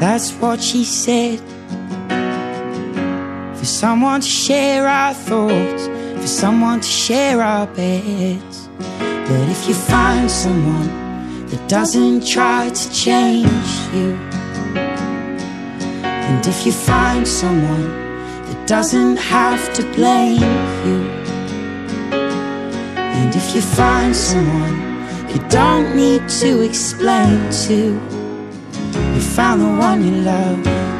That's what she said. For someone to share our thoughts, for someone to share our beds. But if you find someone that doesn't try to change you, and if you find someone that doesn't have to blame you, and if you find someone you don't need to explain to, you found the one you love.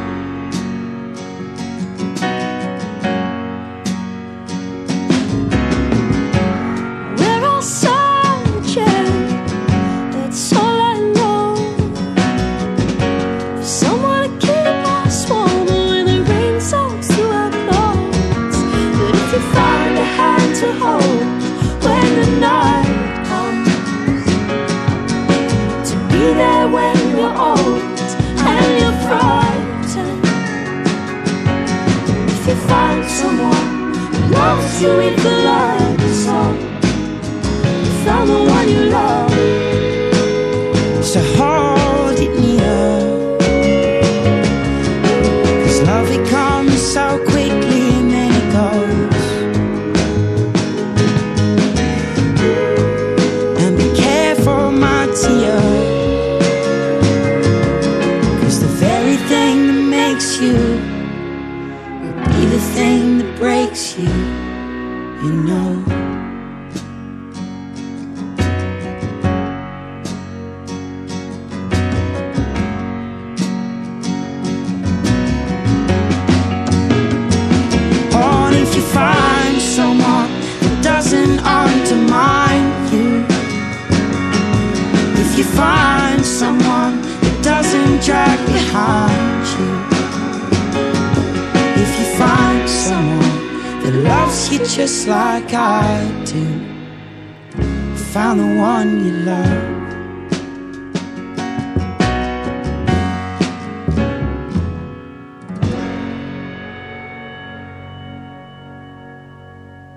When you're old and you're frightened, if you find someone who loves you with the love song, you found the one you love. So hold it near, 'cause love, it comes so quickly and then it goes. And be careful, my dear, you will be the thing that breaks you, you know. Oh, and if you find someone that doesn't undermine you, if you find someone that doesn't drag behind you, if you find someone that loves you just like I do, found the one you love.